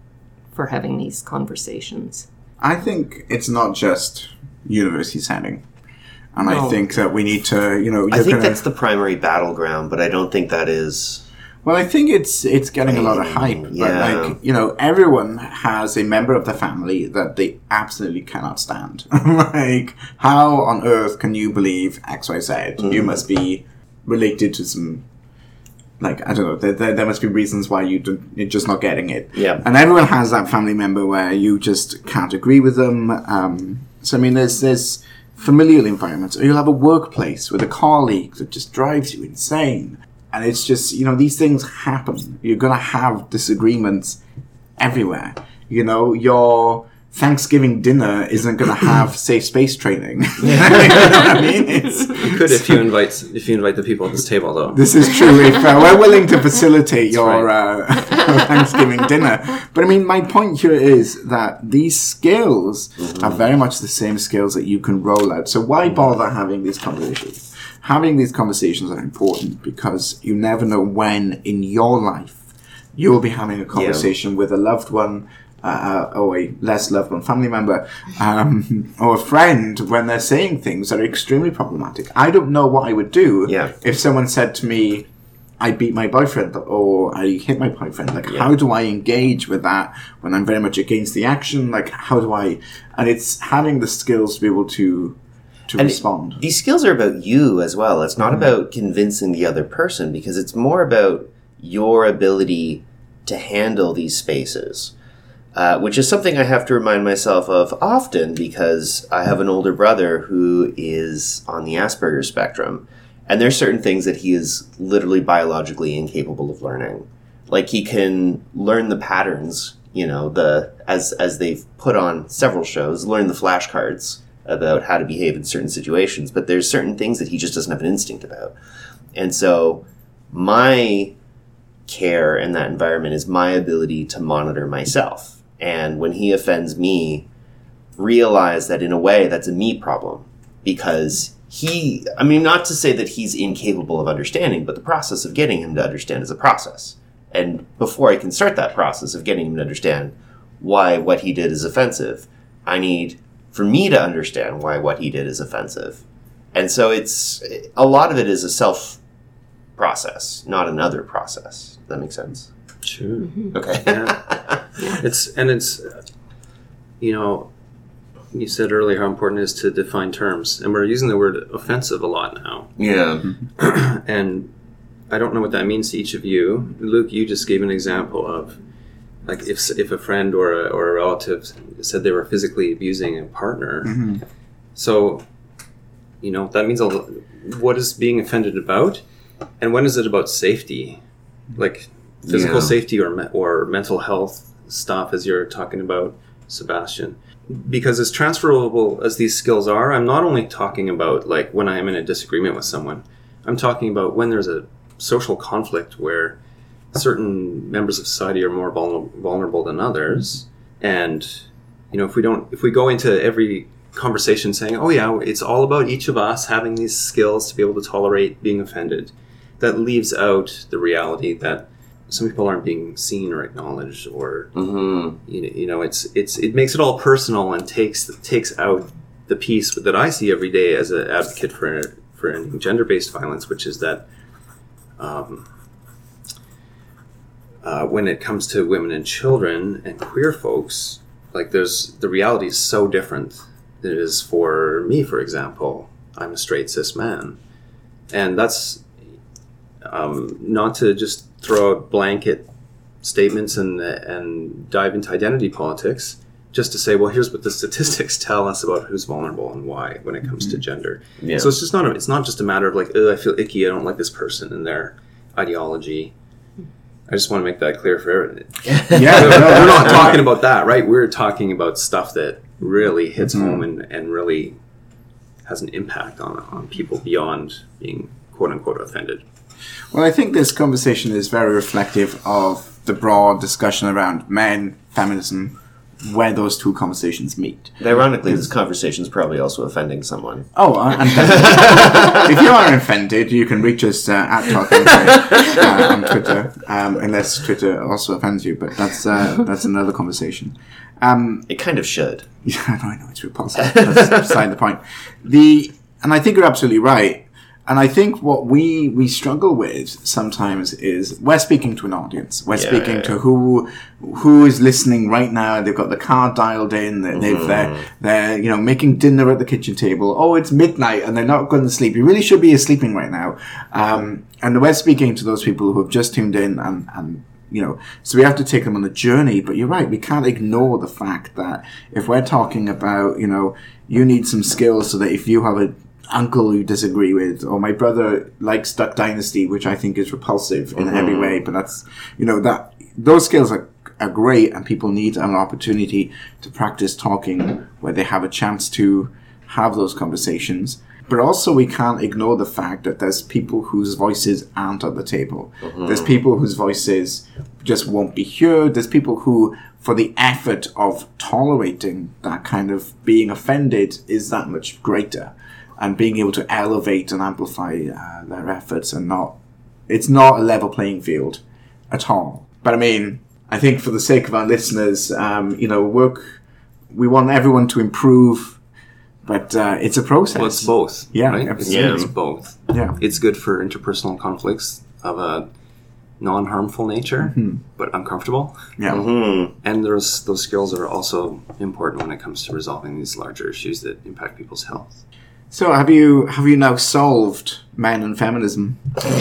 Speaker 3: for having these conversations.
Speaker 1: I think it's not just university setting. And
Speaker 3: No.
Speaker 1: I think that we need to, you know...
Speaker 2: I
Speaker 1: you're
Speaker 2: think
Speaker 1: gonna-
Speaker 2: that's the primary battleground, but I don't think that is...
Speaker 1: Well, I think it's it's getting a lot of hype. But,
Speaker 2: Yeah.
Speaker 1: like, you know, everyone has a member of the family that they absolutely cannot stand. Like, how on earth can you believe X, Y, Z? Mm. You must be related to some... Like, I don't know, there, there, there must be reasons why you don't, you're just not getting it.
Speaker 2: Yeah.
Speaker 1: And everyone has that family member where you just can't agree with them. Um, so, I mean, there's, there's familial environments. Or you'll have a workplace with a colleague that just drives you insane. And it's just, you know, these things happen. You're going to have disagreements everywhere. You know, your Thanksgiving dinner isn't going to have safe space training. You know what I mean? It's,
Speaker 4: You could if you invite if you invite the people at this table, though.
Speaker 1: This is true. If uh, we're willing to facilitate your
Speaker 4: right.
Speaker 1: uh, Thanksgiving dinner. But I mean, my point here is that these skills mm-hmm. are very much the same skills that you can roll out. So why bother having these conversations? Having these conversations are important because you never know when in your life you will be having a conversation yeah. with a loved one uh, or a less loved one family member um, or a friend when they're saying things that are extremely problematic. I don't know what I would do
Speaker 2: yeah.
Speaker 1: if someone said to me, I beat my boyfriend or I hit my boyfriend. Like, yeah. how do I engage with that when I'm very much against the action? Like, how do I... And it's having the skills to be able to... to
Speaker 2: and
Speaker 1: respond.
Speaker 2: These skills are about you as well. It's not mm. about convincing the other person because it's more about your ability to handle these spaces, uh, which is something I have to remind myself of often because I have an older brother who is on the Asperger's spectrum, and there's certain things that he is literally biologically incapable of learning. Like he can learn the patterns, you know, the as as they've put on several shows, learn the flashcards about how to behave in certain situations, but there's certain things that he just doesn't have an instinct about. And so my care in that environment is my ability to monitor myself. And when he offends me, realize that in a way that's a me problem because he, I mean, not to say that he's incapable of understanding, but the process of getting him to understand is a process. And before I can start that process of getting him to understand why what he did is offensive, I need for me to understand why what he did is offensive. And so it's, a lot of it is a self process, not another process. Does that make sense?
Speaker 4: Sure.
Speaker 3: Mm-hmm.
Speaker 2: Okay.
Speaker 4: Yeah. It's, and it's, you know, you said earlier how important it is to define terms, and we're using the word offensive a lot now.
Speaker 2: Yeah.
Speaker 4: And I don't know what that means to each of you. Luke, you just gave an example of, like, if if a friend or a, or a relative said they were physically abusing a partner. Mm-hmm. So, you know, that means a, what is being offended about, and when is it about safety, like physical
Speaker 2: yeah.
Speaker 4: safety or me, or mental health
Speaker 5: stuff as you're talking about, Sebastian. Because as transferable as these skills are, I'm not only talking about like when I am in a disagreement with someone, I'm talking about when there's a social conflict where certain members of society are more vulnerable, vulnerable than others. And, you know, if we don't, if we go into every conversation saying, oh yeah, it's all about each of us having these skills to be able to tolerate being offended, that leaves out the reality that some people aren't being seen or acknowledged, or
Speaker 2: Mm-hmm.
Speaker 5: you know, you know, it's it's it makes it all personal and takes takes out the piece that I see every day as an advocate for for ending gender-based violence, which is that um, uh, when it comes to women and children and queer folks, like there's the reality is so different than it is for me. For example, I'm a straight cis man, and that's um, not to just throw out blanket statements and and dive into identity politics, just to say, well, here's what the statistics tell us about who's vulnerable and why when it comes to gender.
Speaker 2: Yeah.
Speaker 5: So it's just not a, it's not just a matter of like, oh, I feel icky, I don't like this person and their ideology. I just want to make that clear for everyone.
Speaker 1: Yeah, no,
Speaker 5: We're not
Speaker 1: no,
Speaker 5: talking about that, right? We're talking about stuff that really hits
Speaker 1: Mm-hmm.
Speaker 5: home and, and really has an impact on on people beyond being quote unquote offended.
Speaker 1: Well, I think this conversation is very reflective of the broad discussion around men, feminism, where those two conversations meet.
Speaker 2: Ironically, this conversation is probably also offending someone.
Speaker 1: Oh, uh, and then, if you are offended, you can reach us uh, at Talking uh, on Twitter, um, unless Twitter also offends you, but that's uh, that's another conversation. Um,
Speaker 2: It kind of should.
Speaker 1: Yeah, I know, I know, it's repulsive. That's beside the point. The, and I think you're absolutely right. And I think what we, we struggle with sometimes is we're speaking to an audience. We're
Speaker 2: Yeah,
Speaker 1: speaking
Speaker 2: yeah,
Speaker 1: to
Speaker 2: yeah.
Speaker 1: who who is listening right now. They've got the car dialed in. They've,
Speaker 2: Mm-hmm.
Speaker 1: they're, they're you know making dinner at the kitchen table. Oh, it's midnight and they're not going to sleep. You really should be sleeping right now. Um, and we're speaking to those people who have just tuned in and, and you know, so we have to take them on a journey. But you're right, we can't ignore the fact that if we're talking about, you know, you need some skills so that if you have a uncle you disagree with, or my brother likes Duck Dynasty, which I think is repulsive in every way, but that's, you know, that those skills are, are great, and people need an opportunity to practice talking where they have a chance to have those conversations. But also we can't ignore the fact that there's people whose voices aren't at the table. There's people whose voices just won't be heard. There's people who, for the effort of tolerating that kind of being offended, is that much greater. And being able to elevate and amplify uh, their efforts, and not, it's not a level playing field at all. But I mean, I think for the sake of our listeners, um, you know, work, we want everyone to improve, but uh, it's a process.
Speaker 5: Well, it's both.
Speaker 1: Yeah,
Speaker 5: right? It's,
Speaker 1: absolutely.
Speaker 5: it's both.
Speaker 1: Yeah.
Speaker 5: It's good for interpersonal conflicts of a non-harmful nature, but uncomfortable.
Speaker 1: Yeah.
Speaker 2: Mm-hmm.
Speaker 5: And there's those skills are also important when it comes to resolving these larger issues that impact people's health.
Speaker 1: So have you have you now solved men and feminism?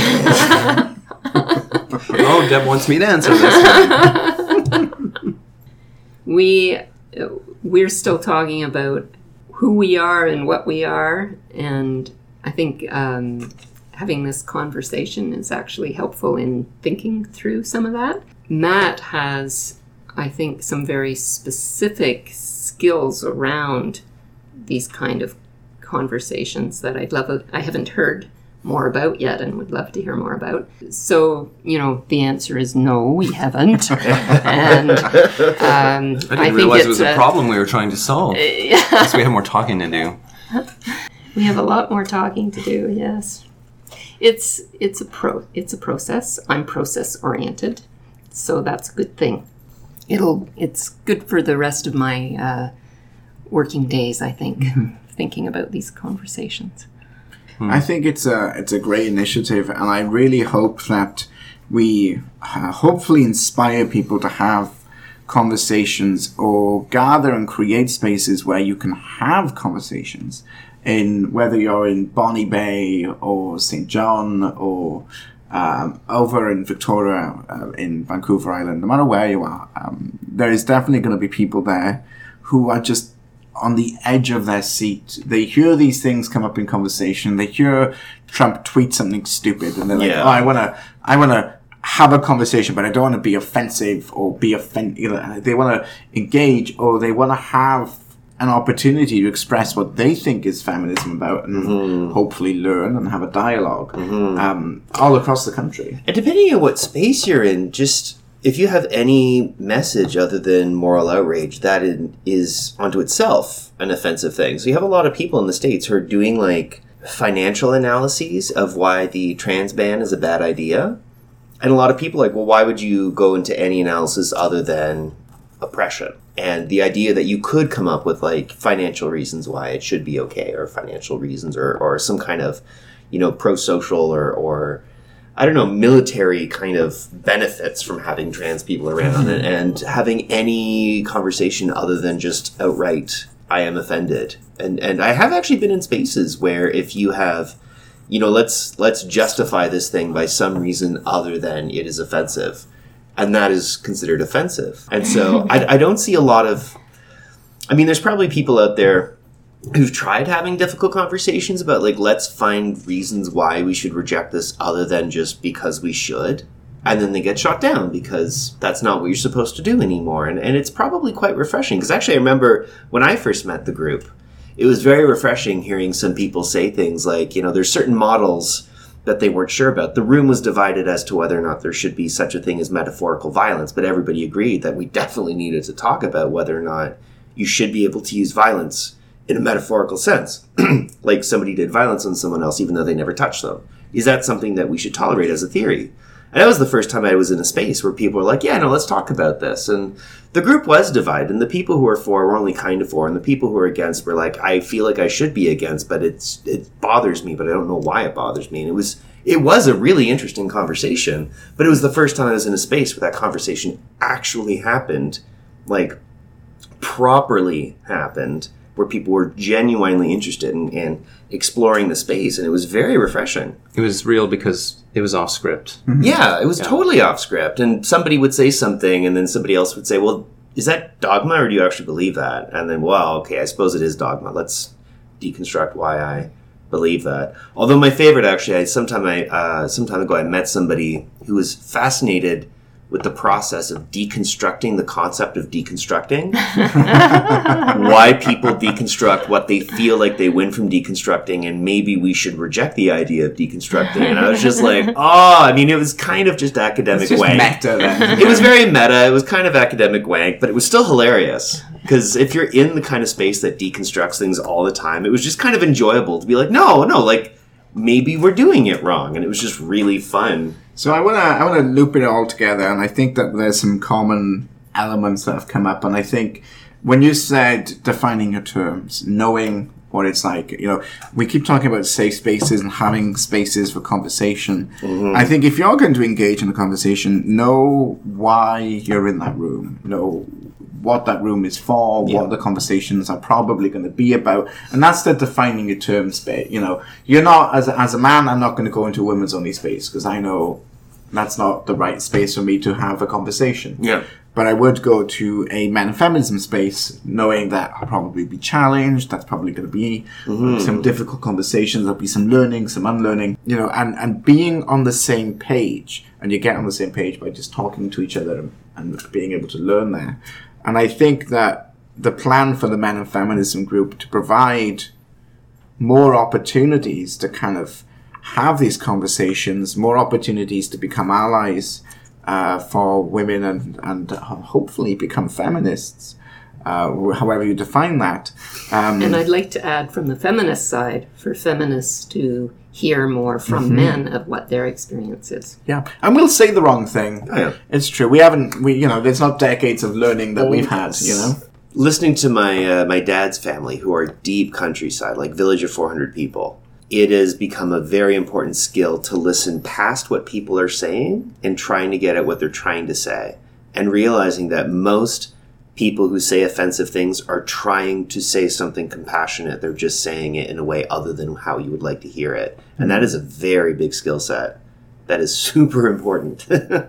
Speaker 5: Oh, Deb wants me to answer this.
Speaker 3: we we're still talking about who we are and what we are, and I think um, having this conversation is actually helpful in thinking through some of that. Matt has, I think, some very specific skills around these kind of conversations that I'd love. I haven't heard more about yet and would love to hear more about. So, you know, the answer is no, we haven't. And um,
Speaker 5: I didn't
Speaker 3: I think
Speaker 5: realize
Speaker 3: it's
Speaker 5: it was a, problem we were trying to solve.
Speaker 3: Yeah.
Speaker 5: So we have more talking to do.
Speaker 3: We have a lot more talking to do. Yes, it's it's a pro it's a process. I'm process oriented, so that's a good thing. It'll it's good for the rest of my uh, working days, I think. Mm-hmm. Thinking about these conversations.
Speaker 1: I think it's a it's a great initiative, and I really hope that we uh, hopefully inspire people to have conversations or gather and create spaces where you can have conversations, in whether you're in Bonny Bay or Saint John or um, over in Victoria, uh, in Vancouver Island. No matter where you are, um, there is definitely going to be people there who are just on the edge of their seat. They hear these things come up in conversation. They hear Trump tweet something stupid, and they're like,
Speaker 2: Yeah.
Speaker 1: "Oh, I want to, I want to have a conversation, but I don't want to be offensive or be offend. You know, they want to engage, or they want to have an opportunity to express what they think is feminism about, and mm-hmm. hopefully learn and have a dialogue mm-hmm. um, all across the country.
Speaker 2: And depending on what space you're in, just if you have any message other than moral outrage, that is onto itself an offensive thing. So you have a lot of people in the States who are doing like financial analyses of why the trans ban is a bad idea. And a lot of people are like, well, why would you go into any analysis other than oppression? And the idea that you could come up with like financial reasons why it should be okay, or financial reasons, or, or some kind of, you know, pro-social or, or, I don't know, military kind of benefits from having trans people around and, and having any conversation other than just outright, I am offended. And, and I have actually been in spaces where if you have, you know, let's, let's justify this thing by some reason other than it is offensive. And that is considered offensive. And so I, I don't see a lot of... I mean, there's probably people out there who've tried having difficult conversations about, like, let's find reasons why we should reject this other than just because we should. And then they get shot down because that's not what you're supposed to do anymore. And, and it's probably quite refreshing. Because actually I remember when I first met the group, it was very refreshing hearing some people say things like, you know, there's certain models that they weren't sure about. The room was divided as to whether or not there should be such a thing as metaphorical violence, but everybody agreed that we definitely needed to talk about whether or not you should be able to use violence in a metaphorical sense, like somebody did violence on someone else even though they never touched them. Is that something that we should tolerate as a theory? And that was the first time I was in a space where people were like, yeah, no, let's talk about this. And the group was divided, and the people who were for were only kind of for, and the people who were against were like, I feel like I should be against, but it's it bothers me, but I don't know why it bothers me. And it was it was a really interesting conversation, but it was the first time I was in a space where that conversation actually happened, like properly happened, where people were genuinely interested in, in exploring the space, and it was very refreshing.
Speaker 4: It was real because it was off script.
Speaker 2: Mm-hmm. Yeah, it was yeah. totally off script, and somebody would say something, and then somebody else would say, well, is that dogma, or do you actually believe that? And then, well, okay, I suppose it is dogma. Let's deconstruct why I believe that. Although my favorite, actually, I sometime I uh, some time ago, I met somebody who was fascinated with the process of deconstructing the concept of deconstructing. Why people deconstruct, what they feel like they win from deconstructing, and maybe we should reject the idea of deconstructing. And I was just like, oh, I mean, it was kind of just academic
Speaker 1: it's just
Speaker 2: wank.
Speaker 1: Meta, then.
Speaker 2: It was very meta. It was kind of academic wank, but it was still hilarious. Because if you're in the kind of space that deconstructs things all the time, it was just kind of enjoyable to be like, no, no, like, maybe we're doing it wrong. And it was just really fun.
Speaker 1: So I want to I want to loop it all together, and I think that there's some common elements that have come up. And I think when you said defining your terms, knowing what it's like, you know, we keep talking about safe spaces and having spaces for conversation. Mm-hmm. I think if you're going to engage in a conversation, know why you're in that room, know what that room is for, yeah. what the conversations are probably going to be about, and that's the defining your terms bit. You know, you're not, as a, as a man, I'm not going to go into a women's only space because I know that's not the right space for me to have a conversation.
Speaker 2: Yeah.
Speaker 1: But I would go to a men and feminism space knowing that I'll probably be challenged. That's probably going to be mm-hmm. some difficult conversations. There'll be some learning, some unlearning, you know, and, and being on the same page. And you get on the same page by just talking to each other and, and being able to learn there. And I think that the plan for the men and feminism group to provide more opportunities to kind of have these conversations, more opportunities to become allies uh, for women and, and hopefully become feminists, uh, however you define that. Um,
Speaker 3: and I'd like to add from the feminist side, for feminists to hear more from mm-hmm. men of what their experience is.
Speaker 1: Yeah, and we'll say the wrong thing.
Speaker 2: Oh, yeah.
Speaker 1: It's true. We haven't, we you know, there's not decades of learning that oh, we've had, you know.
Speaker 2: Listening to my uh, my dad's family, who are deep countryside, like village of four hundred people, it has become a very important skill to listen past what people are saying and trying to get at what they're trying to say, and realizing that most people who say offensive things are trying to say something compassionate. They're just saying it in a way other than how you would like to hear it. And that is a very big skill set. That is super important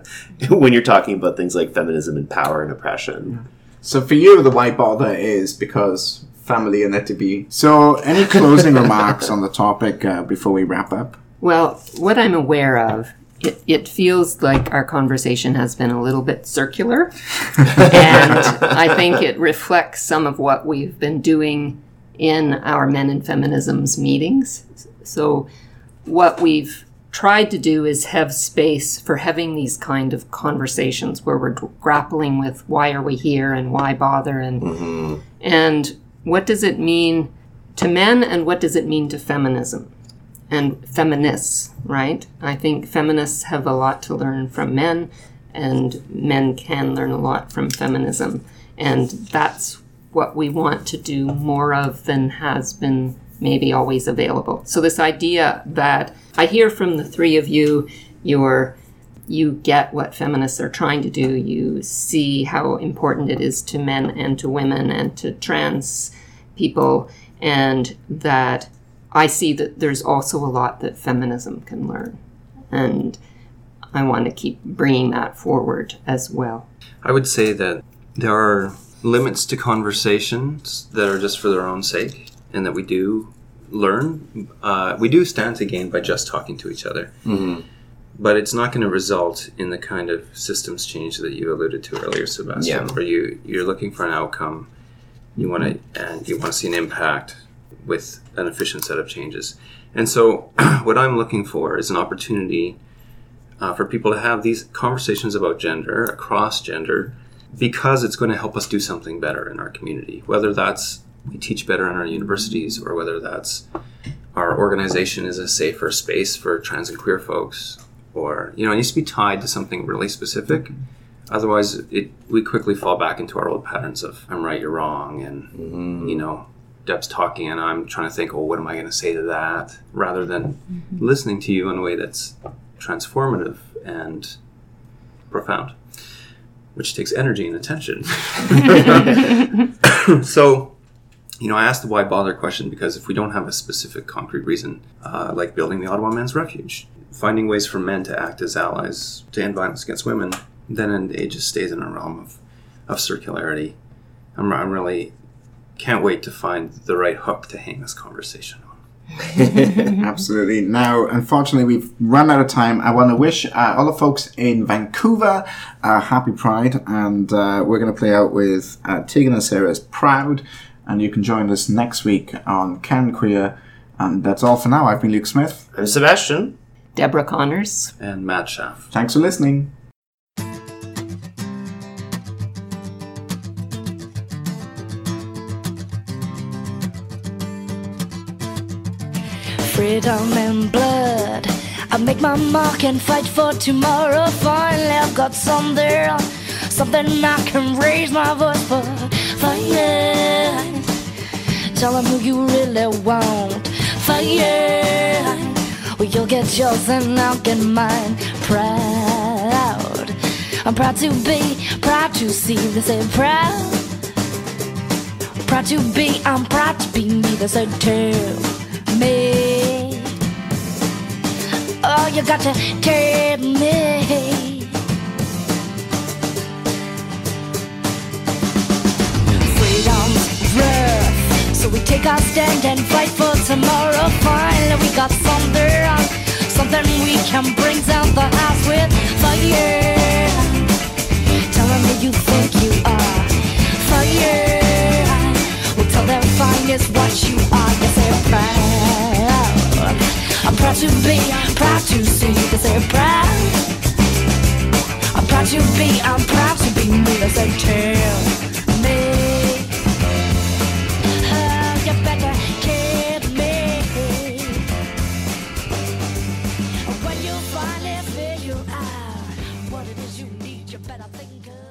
Speaker 2: when you're talking about things like feminism and power and oppression.
Speaker 1: So for you, the why bother is because family and it to be. So any closing remarks on the topic uh, before we wrap up?
Speaker 3: Well, what I'm aware of it, it feels like our conversation has been a little bit circular. And I think it reflects some of what we've been doing in our Men in Feminisms meetings. So what we've tried to do is have space for having these kind of conversations where we're grappling with why are we here and why bother and mm-hmm. and what does it mean to men and what does it mean to feminism and feminists, right? I think feminists have a lot to learn from men and men can learn a lot from feminism, and that's what we want to do more of than has been maybe always available. So this idea that I hear from the three of you, you're, you get what feminists are trying to do. You see how important it is to men and to women and to trans people, and that I see that there's also a lot that feminism can learn. And I want to keep bringing that forward as well.
Speaker 5: I would say that there are limits to conversations that are just for their own sake, and that we do learn. Uh, we do stand to gain by just talking to each other. Mm-hmm. But it's not going to result in the kind of systems change that you alluded to earlier, Sebastian, yeah. where you, you're looking for an outcome, you want to, and you want to see an impact with an efficient set of changes. And so what I'm looking for is an opportunity uh, for people to have these conversations about gender, across gender, because it's going to help us do something better in our community, whether that's we teach better in our universities, or whether that's our organization is a safer space for trans and queer folks, or, you know, it needs to be tied to something really specific. Otherwise, it we quickly fall back into our old patterns of I'm right, you're wrong, and, mm-hmm. you know, Deb's talking and I'm trying to think, oh, what am I going to say to that? Rather than mm-hmm. listening to you in a way that's transformative and profound, which takes energy and attention. So, you know, I asked the why bother question because if we don't have a specific concrete reason, uh, like building the Ottawa Men's Refuge, finding ways for men to act as allies to end violence against women, then it just stays in a realm of, of circularity. I'm, I'm really can't wait to find the right hook to hang this conversation on.
Speaker 1: Absolutely. Now, unfortunately, we've run out of time. I want to wish uh, all the folks in Vancouver uh, happy Pride, and uh, we're going to play out with uh, Tegan and Sarah's Proud, and you can join us next week on Cairn Queer. And that's all for now. I've been Luke Smith.
Speaker 2: I'm Sebastian.
Speaker 3: Deborah Connors.
Speaker 5: And Matt Schaff.
Speaker 1: Thanks for listening.
Speaker 6: Freedom and blood, I make my mark and fight for tomorrow. Finally I've got some there, something I can raise my voice for. Fight, tell them who you really want. Fight, well you'll get yours and I'll get mine. Proud, I'm proud to be, proud to see, they say proud. Proud to be, I'm proud to be me, they say tell me. Oh, you got to tell me. Freedom's rough, so we take our stand and fight for tomorrow. Finally we got something, something we can bring down the house with. Fire, tell them who you think you are. Fire, we'll tell them fine is what you are. Yes, they're proud. I'm proud to be, I'm proud to see, they say proud. I'm proud to be, I'm proud to be me, they say tell me. Oh, you better tell me. When you finally figure out what it is you need, you better think of